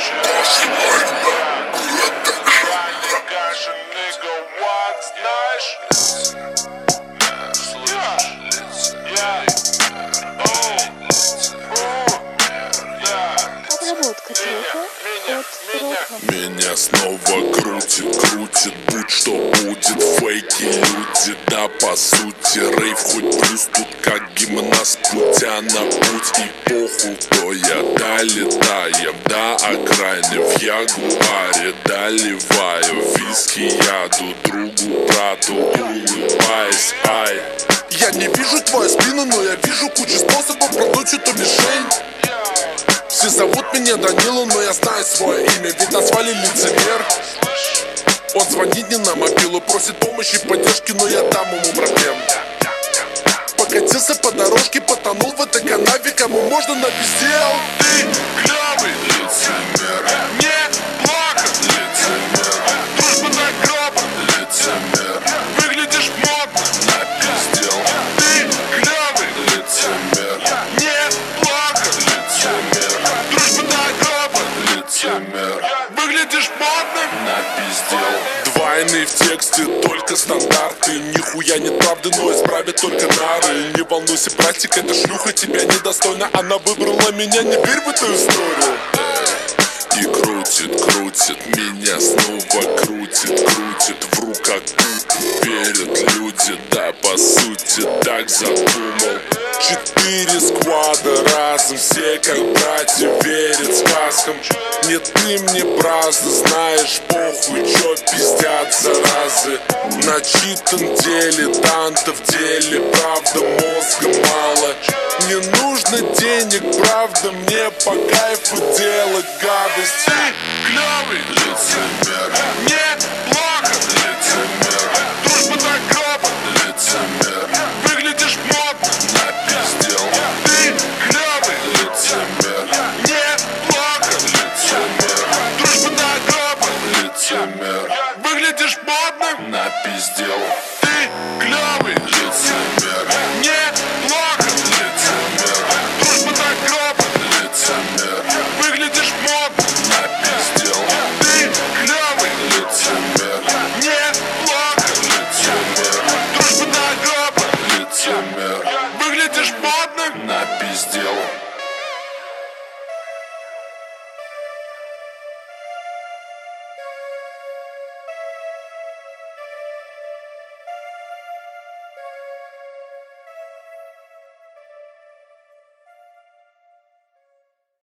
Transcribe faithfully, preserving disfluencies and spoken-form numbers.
Обработка трека от Рока. Меня снова крутит, крутит, будь что будет. Фейки люди, да по сути. Рейв хоть плюс тут как гимнаст, путя на путь. И похуй, кто я, долетаем до окраины. В ягуаре доливаю виски яду другу, брату, улыбаясь, ай. Я не вижу твою спину, но я вижу кучу способов продуть эту мишень. Все зовут меня Данилом, но я знаю свое имя, ведь назвали лицемер. Он звонит мне на мобилу, просит помощи и поддержки, но я дам ему проблем. Покатился по дорожке, потонул в этой канаве, кому можно напиздел. Ты клёвый лицемер, не плохо лицемер, дружба до гроба лицемер, выглядишь модно напиздел. Ты клёвый лицемер, не плохо лицемер, дружба до гроба лицемер, выглядишь модно напиздел. Двойный в тексте, только стандарты. Нихуя нет правды, но исправят только нары. Не волнуйся, братик, эта шлюха тебя недостойна. Она выбрала меня, не верь в эту историю. И крутит, крутит, меня снова крутит, крутит. В руках верят люди, да по сути так задумал. Четыре сквада разом, все как братья верят сказкам. Не ты мне праздно, знаешь, похуй, чё пиздят заразы. Начитан дилетанта в деле, правда мозга мало. Не нужно денег, правда мне по кайфу делать гадость. Ты клёвый лицемер, не